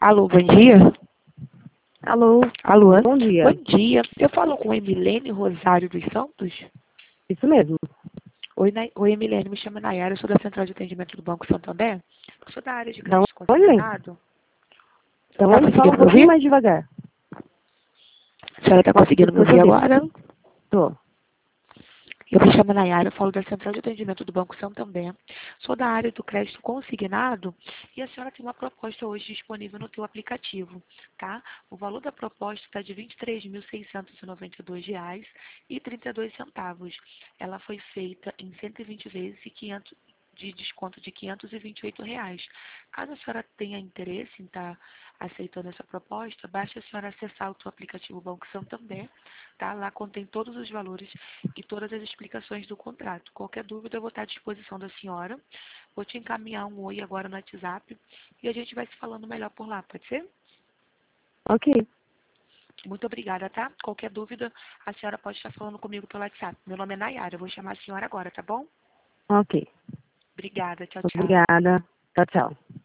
Alô, bom dia? Alô, Alô? bom dia. Bom dia. Eu falo com a Emilene Rosário dos Santos? Isso mesmo. Oi, Emilene, me chamo Nayara, eu sou da Central de Atendimento do Banco Santander. Eu sou da área de Da crédito onde? consignado. Da Tá onde? Fala conseguindo um me pouquinho ouvir? mais devagar. A senhora tá conseguindo me Depois ouvir eu agora? digo. Tô. Eu me chamo Nayara, eu falo da Central de Atendimento do Banco Santander. Sou da área do crédito consignado e a senhora tem uma proposta hoje disponível no teu aplicativo, tá? O valor da proposta está de R$ 23.692,32. Ela foi feita em 120 vezes e 500 de desconto de R$ 528. Caso a senhora tenha interesse em estar aceitando essa proposta, basta a senhora acessar o teu aplicativo Banco Santander, tá? Lá contém todos os valores e todas as explicações do contrato. Qualquer dúvida, eu vou estar à disposição da senhora. Vou te encaminhar um oi agora no WhatsApp e a gente vai se falando melhor por lá, pode ser? Ok. Muito obrigada, tá? Qualquer dúvida, a senhora pode estar falando comigo pelo WhatsApp. Meu nome é Nayara, eu vou chamar a senhora agora, tá bom? Ok. Obrigada, tchau, tchau. Obrigada. Tchau, tchau.